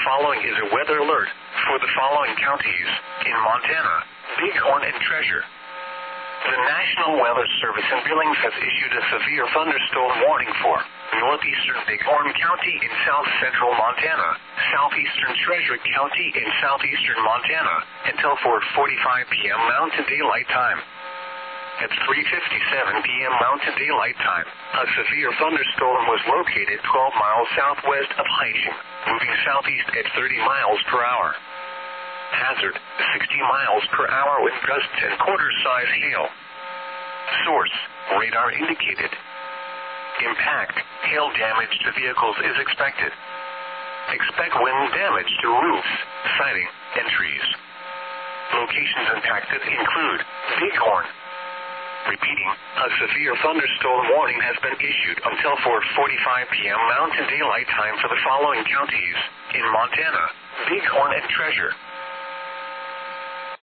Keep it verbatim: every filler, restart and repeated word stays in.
following is a weather alert for the following counties in Montana, Bighorn, and Treasure. The National Weather Service in Billings has issued a severe thunderstorm warning for northeastern Bighorn County in south central Montana, southeastern Treasure County in southeastern Montana, until four forty-five p.m. Mountain Daylight Time. At three fifty-seven p.m. Mountain Daylight Time, a severe thunderstorm was located twelve miles southwest of Haicheng, moving southeast at thirty miles per hour. Hazard, sixty miles per hour with gusts and quarter-size hail. Source, radar indicated. Impact, hail damage to vehicles is expected. Expect wind damage to roofs, siding, and trees. Locations impacted include Bighorn. Repeating, a severe thunderstorm warning has been issued until four forty-five p.m. Mountain Daylight Time for the following counties in Montana, Bighorn, and Treasure.